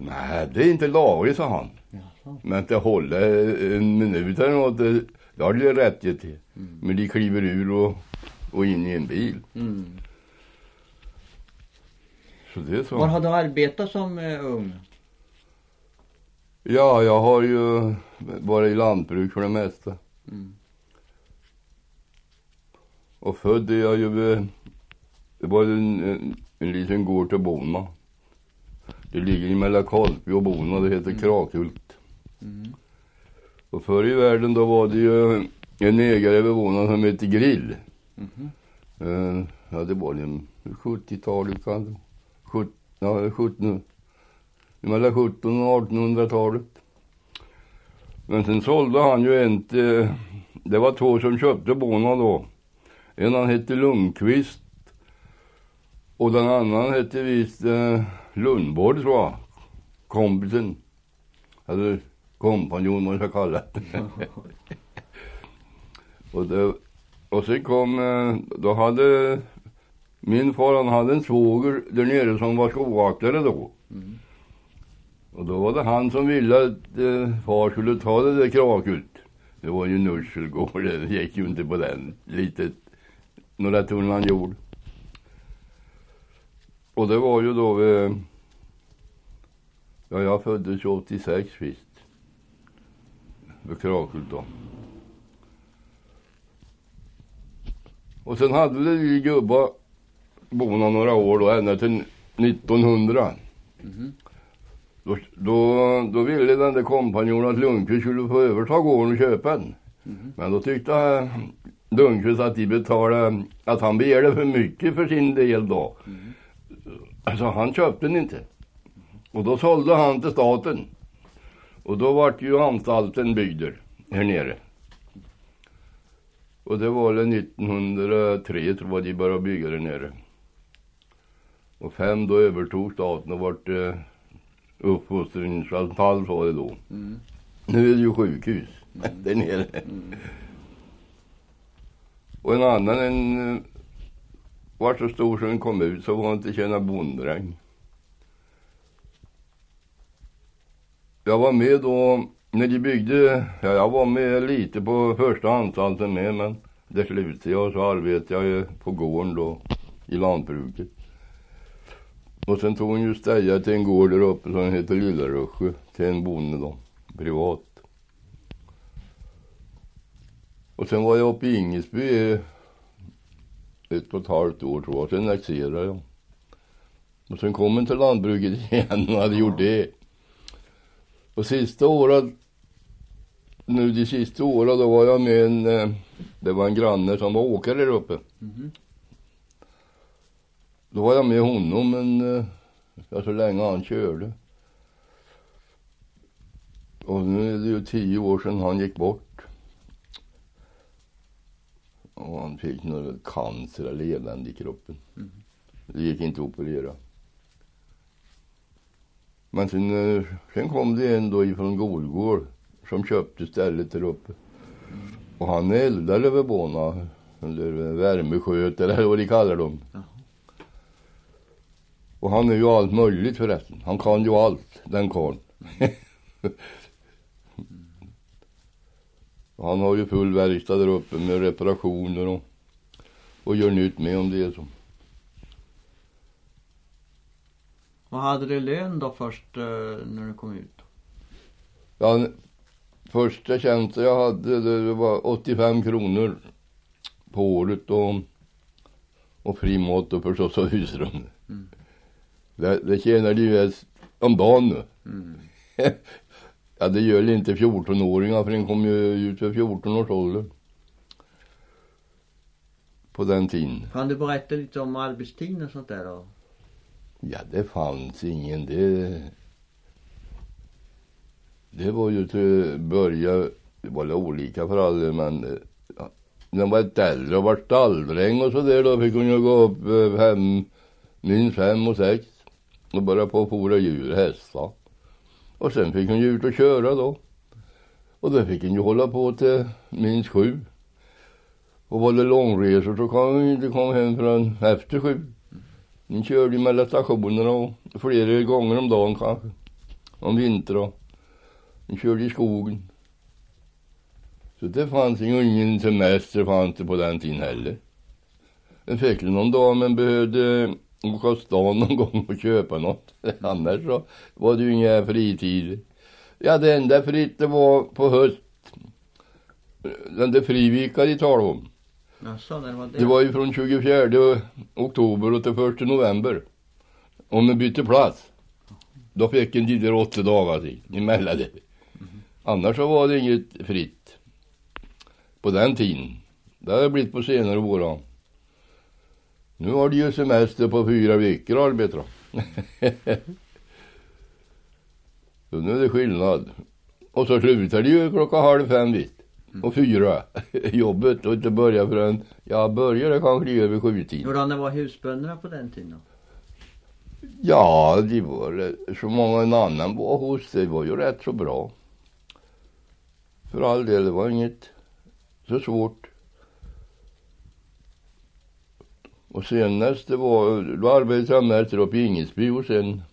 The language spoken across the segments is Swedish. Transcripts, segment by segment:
Nej, det är inte lagligt, sa han. Jaså. Men att hålla en minut eller något, det har de rätt till. Men de kliver ur och in i en bil. Mm. Så det är så. Var har du arbetat som ung? Ja, jag har ju varit i lantbruk för det mesta. Mm. Och född är jag ju, det var en liten gård till Bona. Det ligger mellan Karlsby och Bona, det heter Krakult. Mm. Och förr i världen då var det ju en ägare över Bona som hette Grill. Mhm. Ja, det var ju 70-talet kanske. 17, mellan 17 och 1800-talet. Men sen sålde han ju inte, det var två som köpte Bona då. En han hette Lundqvist och den annan hette visst Lundborg, tror jag. Kompisen. Eller kompanjon, man ska kalla det. Och sen kom, då hade min far, han hade en svåger där nere som var skovaktare då. Mm. Och då var det han som ville att far skulle ta det där Krakult. Det var ju Nurselgård, det gick ju inte på den. Några tunnan jord. Och det var ju då ja, jag föddes 86 visst. Vid Krakult då. Och sen hade vi gubbar Bona några år då, ända till 1900. Mhm. Då ville den där kompanjonen att Lundqvist skulle få överta gården och köpa den. Mhm. Men då tyckte Lundqvist att de betalade, att han begärde för mycket för sin del då. Mhm. Alltså han köpte den inte. Och då sålde han till staten. Och då var ju anstalten byggder här nere. Och det var det 1903 tror jag de började bygga där nere. Och 5 då övertog staten och vart uppfostringsanstalt var det då. Mm. Nu är det ju sjukhus där nere. Mm. Och en annan var så stor som den kom ut så var han inte tjäna bonddräng. Jag var med då när de byggde, ja, jag var med lite på första anstalten med, men det slutade jag så arbetade jag på gården då i lantbruket. Och sen tog hon ju stäja till en gård där uppe som heter Lilla Rösjö, till en bonde då, privat. Och sen var jag uppe i Ingesby 1,5 år tror jag, sen exerade jag. Och sen kom jag till lantbruket igen och hade gjort det. Och sista året, de sista åren då var jag med det var en granne som var åkare där uppe. Mhm. Då var jag med honom, men så länge han körde. Och nu är det ju 10 år sedan han gick bort. Och han fick någon cancer eller elände i kroppen. Mm. Det gick inte att operera. Men sen kom det en då ifrån Golgård som köpte stället där uppe. Och han eldade över Bona, eller värmeskötare eller vad de kallar dem. Jaha. Och han är ju allt möjligt förresten. Han kan ju allt, den karln. Och han har ju full verkstad där uppe med reparationer och gör nytt med om det är så. Vad hade du lön då först när du kom ut? Ja, första tjänsten jag hade det var 85 kronor på året och fri mat och förstås och husrum. Mm. Det tjänar de ju om dagen nu. Mm. Ja, det gör inte 14-åringar för den kom ju ut för 14 års ålder. På den tiden. Kan du berätta lite om arbetstiden och sånt där då? Ja, det fanns ingen. Det var ju till börja, det var olika för alla, men när man var ett äldre och var stalldräng och så där, då fick hon ju gå upp minst 5 och 6 och börja på att fora djur, hästar. Och sen fick hon ju ut och köra då. Och då fick hon ju hålla på till minst 7. Och var det långresor så kan hon inte komma hem förrän efter 7. Hon körde mellan stationerna och flera gånger om dagen kanske. om vintern. Vi körde i skogen. Så det fanns ingen semester fanns det på den tiden heller. En fick någon dag men behövde åka stan någon gång och köpa något. Annars så var det ju inga fritid. Ja, det enda fritt det var på höst. Den där frivika de talade om. Jaså, det var det. Det var ju från 24 oktober och till 1 november. Om man bytte plats. Då fick en tid 8 dagar till emellan det. Annars så var det inget fritt. På den tiden. Det har blivit på senare år. Nu har de ju semester på 4 veckor arbetar. Så nu är det skillnad. Och så slutar det ju 4:30 vitt. Och 4 jobbet och inte börja förrän jag började kanske över 7-tiden. Hur var husbönderna på den tiden då? Ja, det var så många en annan var hos. Det var ju rätt så bra. För all del, det var inget så svårt. Och senast det var, då arbetade jag med uppe i Ingesby och sen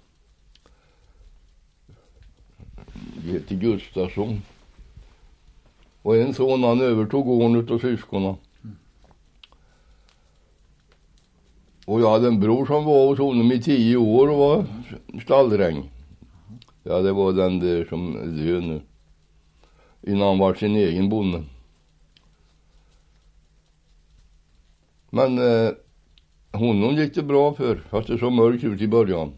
till Gustafsson. Och en son han övertog gården utav syskonen. Och jag hade en bror som var hos honom i 10 år och var stalldräng. Ja, det var den där som död nu. Innan han var sin egen bonde. Men honom gick det bra för, fast det så mörkt ut i början.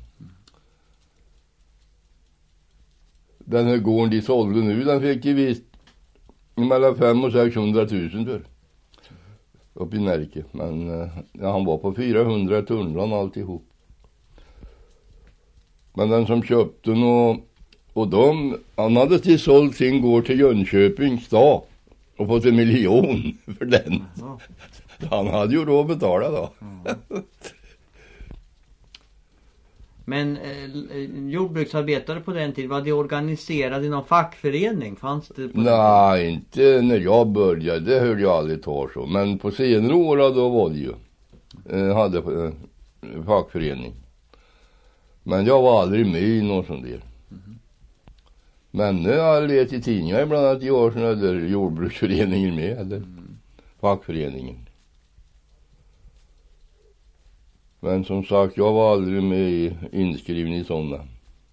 Den här gården de sålde nu, den fick ju visst mellan 500 och 600 000 för. Upp i Närke. Men han var på 400 tunnland alltihop. Men den som köpte den och han hade till sålt sin gård till Jönköpings stad och fått 1 miljon för den. Ja. Han hade ju då betalat då. Ja. Men jordbruksarbetare på den tiden, var de organiserade i någon fackförening? Fanns det på Nej, inte när jag började. Det hörde jag aldrig talas om. Men på senare år då var det ju. Hade fackförening. Men jag var aldrig med i någon sån där. Men nu har jag läst i tidningar bland annat i år sådana där jordbruksföreningen med. Eller fackföreningen. Men som sagt, jag var aldrig med inskriven i sådana.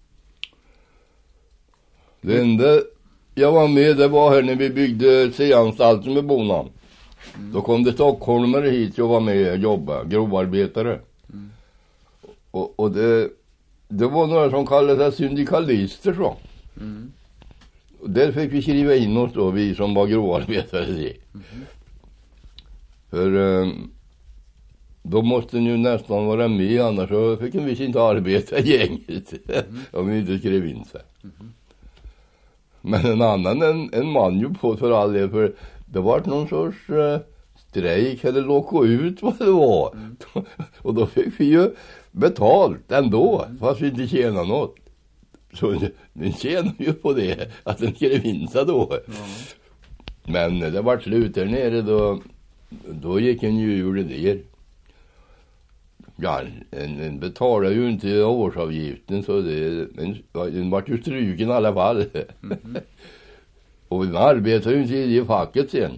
Det enda jag var med det var här när vi byggde C-anstalten med Bonan. Då kom det stockholmare hit och var med och jobbade, grovarbetare. Och det var några som kallade sig syndikalister så. Och där fick vi skriva in oss då, vi som var grovarbetare. För då måste ni ju nästan vara med, annars så fick vi inte arbeta i gänget. Om vi inte skrev in sig. Men en annan, en man ju på för all del, för det var någon sorts strejk eller locka ut vad det var. Och då fick vi ju betalt ändå, fast vi inte tjänade något. Så den tjänade ju på det, att den skrev in sig då. Men det var slut där nere, då gick en ju ur det där. Ja, en betalar ju inte årsavgiften så den var ju stryken i alla fall. Och den arbetar ju inte i facket sen.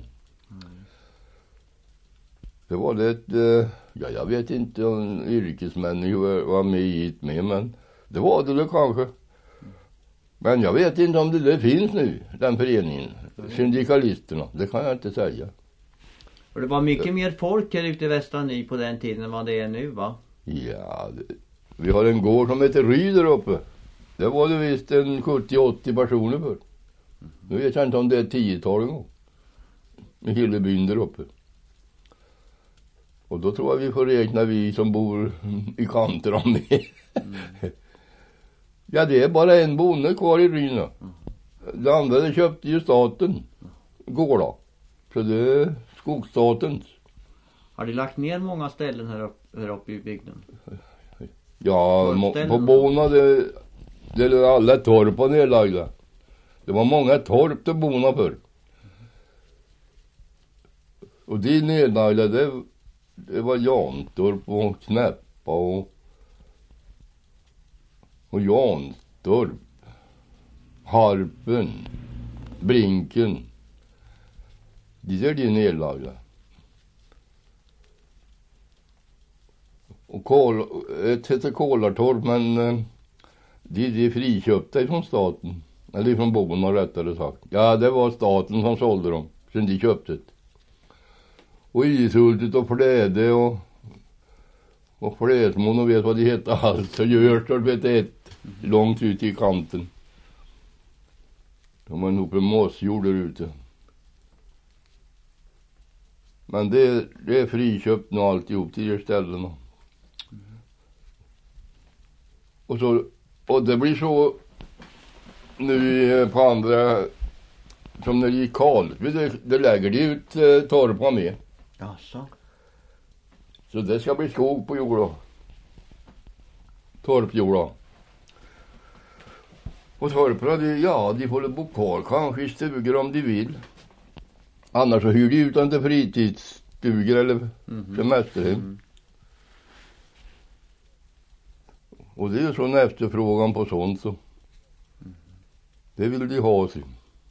Det var det jag vet inte om yrkesmänniskor var med hit med, men det var det kanske. Men jag vet inte om det finns nu, den föreningen. Syndikalisterna, det kan jag inte säga. Och det var mycket mer folk här ute i Västra Ny på den tiden än vad det är nu, va? Ja, vi har en gård som heter Ryd där uppe. Det var det visst en 70-80 personer för. Nu vet jag inte om det är 10-tal gånger. Med hela byn där uppe. Och då tror jag vi får räkna vi som bor i kanter om det. Ja, det är bara en bonde kvar i Ryd. Det andra köpte ju staten gårda. Så det är skogsstatens. Har de lagt ner många ställen här uppe i bygden? Ja, på Bona det är alla torp var nedlagda. Det var många torp till Bona för. Och de nedlagda det var Jantorp och Knäppa och Janstorp. Harpen, Brinken. De är nedlagda. Och ett heter Kolartorp, men de är friköpta från staten. Eller från Bona rättare sagt. Ja, det var staten som sålde dem. Sen de köpte det. Och Ishultet och Fläde och Fläsmån och vet vad det heter allt. Så Görstorp vet ett. Långt ut i kanten. De var nog på mossjord där ute. Men det är friköpt nu alltihop till de ställena. Och det blir så nu på andra, som när det gick kallt. Det lägger de ut torpa med. Jaså. Så det ska bli skog på jorda. Torpjorda. Och torparna, de får bo kvar kanske i stugor om de vill. Annars så hyr de ut till fritidsstugor eller semesterhem. Och det är sån efterfrågan på sånt så. Det vill de ha sig.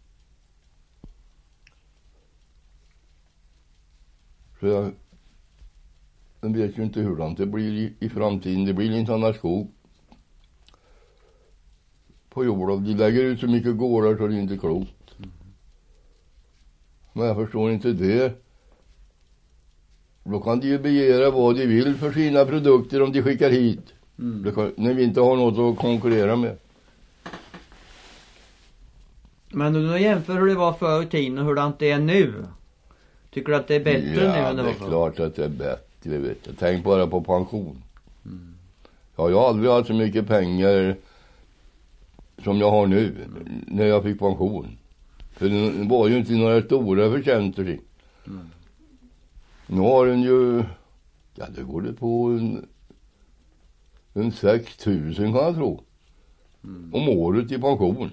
Så jag vet ju inte hur det blir i framtiden. Det blir inte annan skog på jorden. De lägger ut så mycket gårdar så det är inte klokt. Men jag förstår inte det. Då kan de ju begära vad de vill för sina produkter om de skickar hit. När vi inte har något att konkurrera med. Men om du jämför hur det var förr i tiden och hur det är nu. Tycker du att det är bättre nu än det var förr? Ja, det är klart att det är bättre, vet jag. Tänk bara på pension. Ja, jag har aldrig haft så mycket pengar som jag har nu när jag fick pension. För det var ju inte några stora förtjänster. Nu har den ju, ja det går det på en 6 000 kan jag tro. Om året i pension.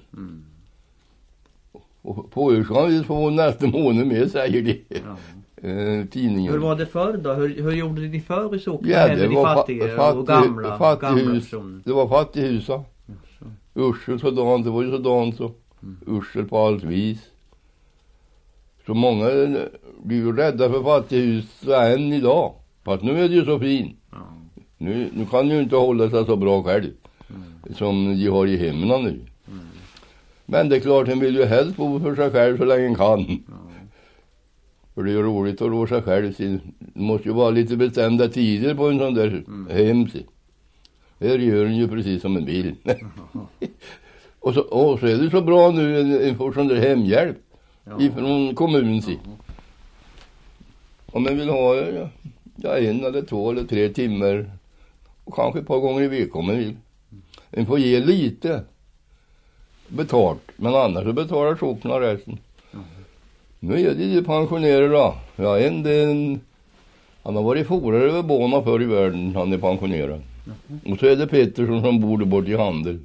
Och på hur ska vi få nästa månad med, säger de. Tidningen. Hur var det förr då? Hur gjorde de förr i socknen? Ja, det var fattiga och gamla fattighus. personer? Det var fattighus. Ursel sådant, det var ju sådant så. Ursel på allt vis. Så många blir ju rädda för fattighus än idag. Fast nu är det ju så fint. Nu kan ju inte hålla sig så bra själv. Som de har i hemmen nu. Men det är klart, han vill ju helst bo för sig själv så länge han kan. För det är ju roligt att rå sig själv. Det måste ju vara lite bestämda tider på en sån där hem. Det gör han ju precis som en vill. och så är det så bra nu en får sån där hemhjälp ifrån kommunen. Om man vill ha 1 eller 2 eller 3 timmar och kanske ett par gånger i veckan om man vill. En får ge lite betalt, men annars så betalar soporna resten. Nu är det ju pensionärer då. Ja, han har varit forare över Bona förr i världen, han är pensionerad. Och så är det Pettersson som bor där bort i Handel.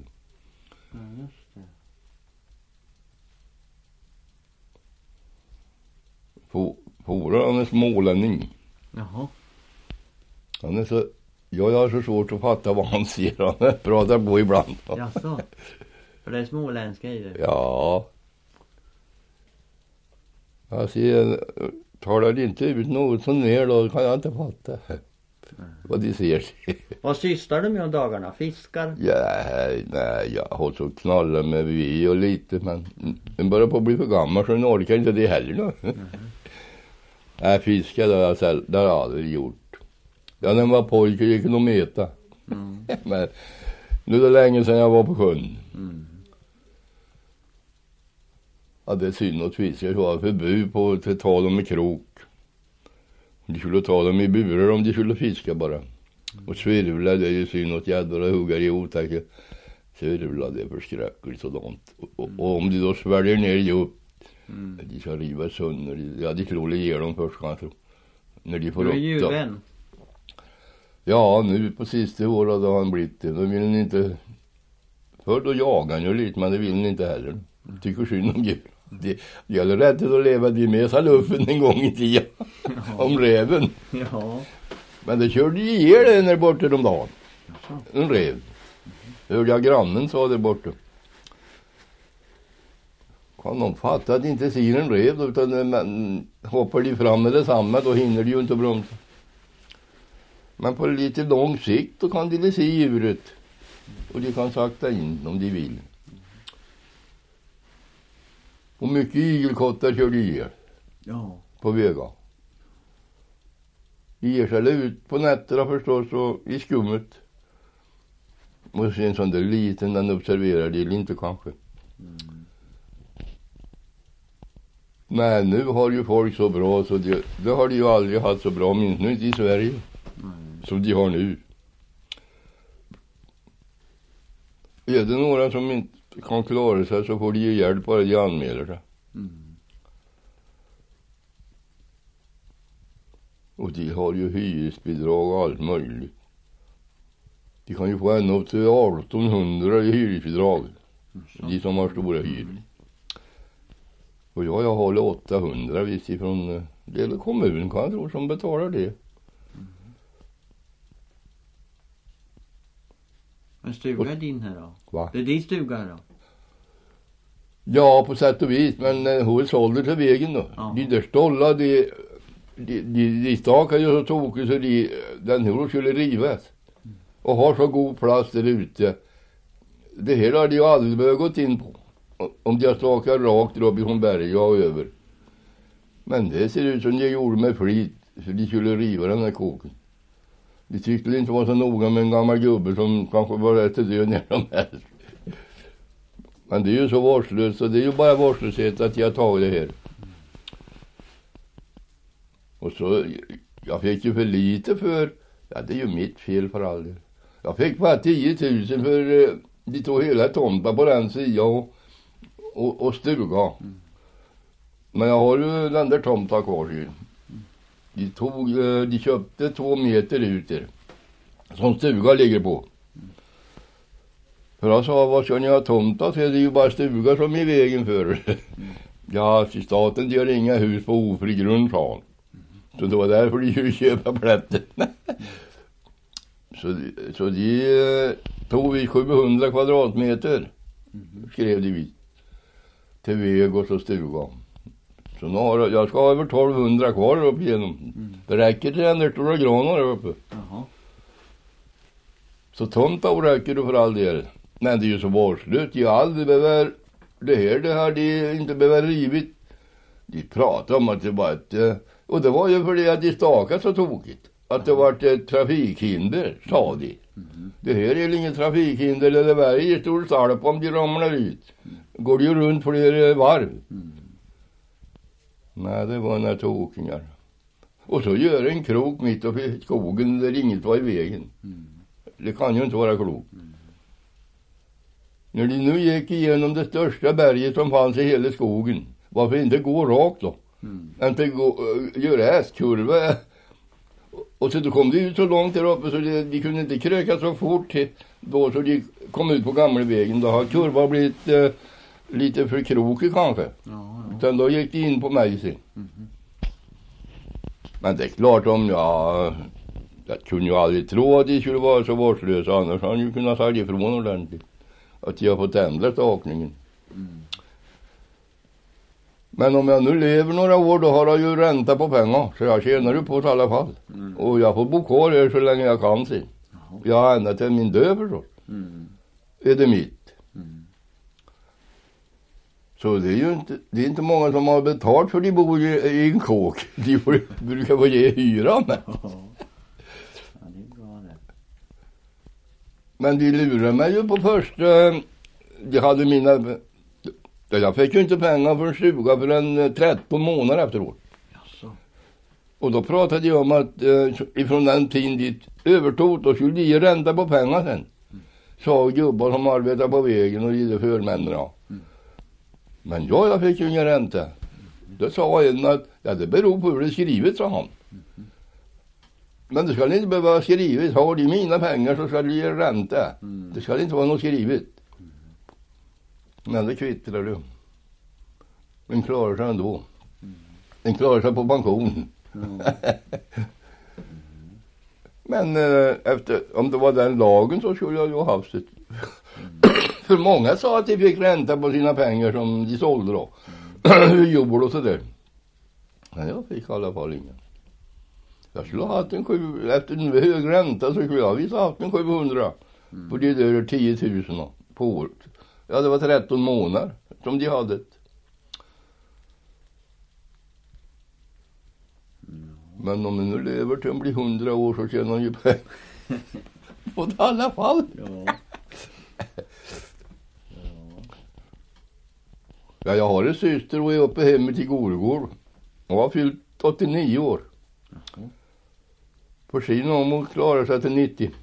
Forare, han är smålänning. Jaha. Han är så, jag har så svårt att fatta vad han säger. Han pratar på ibland. Jaså? För det är småländska i det? Ja. Jag ser, talar inte ut något som mer då kan jag inte fatta vad de ser. Vad sysslar du med om dagarna? Fiskar? Ja, nej, jag har så knallat med vi och lite, men den börjar på att bli för gammal så den orkar inte det heller nu. Nej, fiskar det har jag aldrig gjort. Ja, när jag var pojke gick det att meta. Men nu är det länge sedan jag var på sjön. Ja, det är synd att fiskar var förbud på att ta dem i krok. De skulle ta dem i burar om de skulle fiska bara. Och svirvla, det är ju synd att jädrar och huggar i otäcka. Svirvla, det är förskräckligt sådant. Och om de då sväljer ner djupt, de ska riva sönder. Ja, de skulle ge dem först kanske. När de får upp. Du är djurvän. Ja, nu på sista året har han blivit det. Då vill han inte. Förr då jagar han ju lite, men det vill han inte heller. Tycker synd om djur. Det gäller rätt att leva de med sig luffen en gång i tiden. Om räven. Ja. Men det körde ju ihjäl den där borta de dagen. En räv. Hörde jag grannen sa det borta. Kan de fatta att inte siren rev utan hoppar de fram med detsamma då hinner de ju inte bromsa. Men på lite lång sikt då kan de se djuret och de kan sakta in om de vill. Och mycket igelkottar kör de ihjäl på vägar. De ger sig ut på nätterna förstås och i skummet. Och sen sån där liten den observerar de inte kanske. Men nu har ju folk så bra så det har de ju aldrig haft så bra, minst nu inte i Sverige. Som de har nu. Är det några som inte kan klara sig så får de ju hjälp bara de anmäler sig. Och de har ju hyresbidrag och allt möjligt. De kan ju få ända upp till 1800 i hyresbidrag. De som har stora hyror. Och jag håller 800 visst ifrån det kommun kan jag tro som betalar det. Men stuga är din här då? Va? Det är din stuga här då? Ja, på sätt och vis. Men hon sålde till vägen då. Ja. De där stollar, de stakar ju så tokigt så den här skulle rivas. Och har så god plats där ute. Det här hade jag aldrig behövt gått in på. Om jag stakar rakt upp ifrån berget och över. Men det ser ut som jag gjorde med flit. Så de skulle riva den här kåken. De tyckte det inte var så noga med en gammal gubbe som kanske var rätt att dö när de helst. Men det är ju så vårdslöst så det är ju bara vårdslöshet att jag tar det här. Och så, jag fick ju för lite för, ja det är ju mitt fel för all del. Jag fick bara 10 000 för de tog hela tomta på den sidan och stuga. Men jag har ju den där tomta kvar ju. De köpte 2 meter ut där. Som stuga ligger på. För jag sa, vad ska ni ha tomta? Så är det ju bara stuga som är i vägen för. Ja, staten gör inga hus på ofri grund, sa han. Så det var därför de skulle köpa plätten. Så de tog vi 700 kvadratmeter. Skrev de vi. Till väg och så stuga. Så nu har jag ska ha över 1200 kvar upp igenom. Det räcker till den där stora granar där uppe. Jaha. Så tomta räcker det för all del. Men det är ju så vårdslöst. Jag aldrig behöver det här de inte behöver rivit. De pratar om att det var ett... Och det var ju för det att de stakade så tokigt. Att det var ett trafikhinder, sa de. Det här är inget trafikhinder. Det är varje stor salp om de ramlar ut. Går det ju runt flera varv. Nej, det var några tokingar. Och så gör en krok mitt uppe i skogen där inget var i vägen. Det kan ju inte vara klokt. När de nu gick igenom det största berget som fanns i hela skogen. Varför inte gå rakt då? Inte göra hästkurva. Och så då kom det ut så långt där uppe så de kunde inte kröka så fort då så de kom ut på gamla vägen. Då har kurvan blivit lite för krokig kanske. Sen då gick de in på mig sen. Men det är klart om jag kunde ju aldrig tro att de skulle vara så vårdslösa. Annars hade ju kunnat säga ifrån ordentligt. Att jag har fått ändra stakningen. Men om jag nu lever några år då har jag ju ränta på pengar. Så jag tjänar ju på det i alla fall. Och jag får bo kvar här så länge jag kan se. Jag har ända till min död förstås. Är det mitt. Så det är ju inte många som har betalt för de bor i en kåk. De brukar få ge hyra med. Men de lurar mig ju på första. Jag fick ju inte pengar för en stuga förrän 13 månader efteråt. Jaså. Och då pratade jag om att ifrån den tiden dit övertog då skulle de ge ränta på pengar sen. Sa gubbar som arbetar på vägen och de förmännen. Men jag fick ju ingen ränta. Då sa en att det beror på hur det är skrivet, sa han. Men det ska inte behöva vara skrivet. Har de mina pengar så ska de ge ränta. Det ska inte vara något skrivet. Men det kvittrar du. Den klarar sig ändå. Den klarar sig på pension. Men om det var den lagen så skulle jag ju ha haft ett För många sa att de fick ränta på sina pengar som de sålde då. Jord och sådär. Men jag fick i alla fall ingen. Jag skulle ha haft efter en hög ränta så skulle jag ha haft en 700. På det där 10 000 på året. Ja, det var 13 månader som de hade. Men om de nu lever till att bli 100 år så tjänar de ju pengar. På det i alla fall. Ja. Ja, jag har en syster och är uppe hemmet i Gorgård. Hon har fyllt 89 år. Får se om hon klarar sig till 90.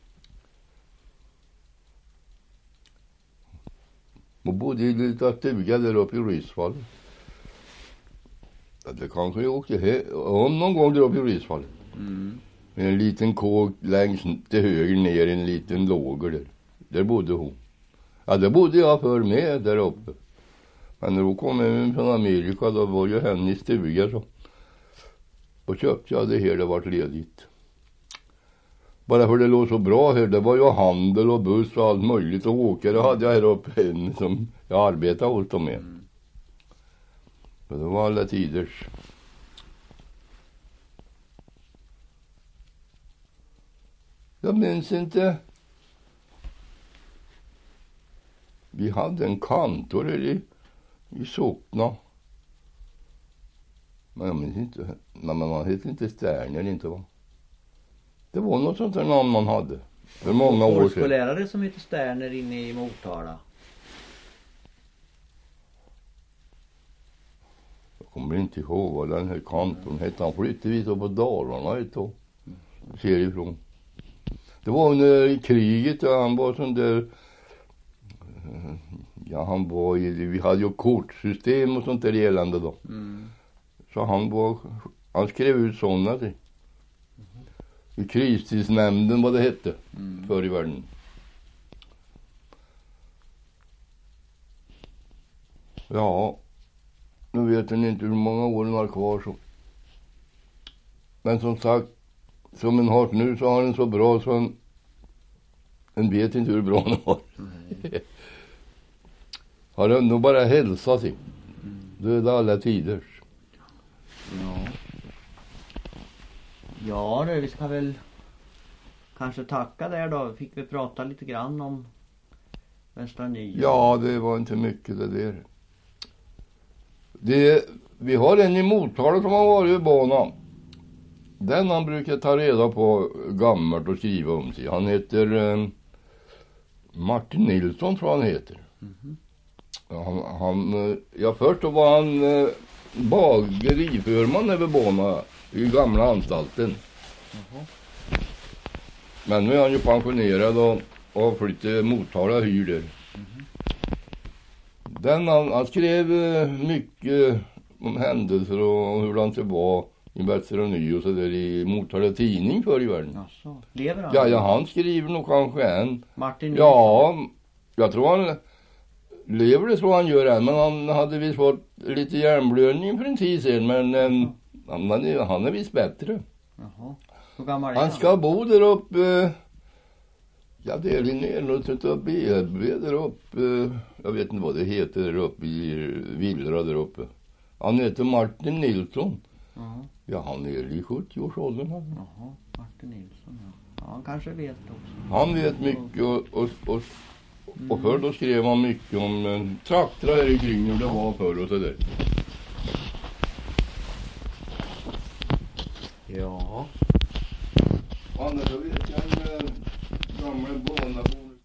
Hon bodde i en liten stuga där uppe i Rysvall. Ja, det kanske jag åkte om någon gång där uppe i Rysvall. Med en liten kåk längst till höger ner i en liten lågor där. Där bodde hon. Ja, där bodde jag för med där uppe. Men när hon kom hem från Amerika då var ju henne i stuga så. Och köpte jag det här, det var ledigt. Bara för det låg så bra här, det var ju handel och buss och allt möjligt. Och åkare hade jag här uppe en som jag arbetade hos dem med. Så det var alla tiders. Jag minns inte. Vi hade en kantor i Sockna. Men jag minns inte. Men man heter inte Sterner, inte va? Det var något sånt där namn man hade. För många år sedan. Folkskollärare som heter Sterner inne i Motala. Jag kommer inte ihåg vad den här kantorn hette. Han flyttade vid på Dalarna ett år. Ser ifrån. Det var under kriget. Ja, han var sån där. Ja, han var vi hade ju kortsystem och sånt där gällande då. Så han skrev ut sådana till. I kristidsnämnden vad det hette förr i världen. Ja, nu vet jag inte hur många år den har kvar så. Men som sagt, som en har nu så har den så bra så en vet inte hur bra den har. Har den nog bara hälsa sig. Det är det alla tiders. Ja. Ja, det, vi ska väl kanske tacka där då. Fick vi prata lite grann om Västra Nya. Ja, det var inte mycket det där. Vi har en i Motala som har varit i banan. Den han brukar ta reda på gammalt och skriva om sig. Han heter Martin Nilsson tror han heter. Ja, först då var han bageriförman över banan i gamla anstalten. Men nu är han ju pensionerad och flyttat Motala hyr där. Han skrev mycket om händelser och hur han det var i Västra Nya och så där i Motala tidning förr i världen. Jaså, lever han? Ja, han skriver nog kanske än. Martin Nilsson? Ja, jag tror han lever det så han gör än. Men han hade visst fått lite hjärnblödning för en tid sedan. Men han är visst bättre. Jaha. Hur gammal är han ska bo där uppe. Ja, det är Linnélåtet uppe i Edby där uppe. Jag vet inte vad det heter där uppe i Villra där uppe. Han heter Martin Nilsson. Ja, han är i 70-årsåldern. Jaha, Martin Nilsson, ja. Ja, han kanske vet också. Han vet mycket och förr då skrev han mycket om trakter här i kring hur det var förr och sådär. Ja. Annars så vet jag en gammal barnabor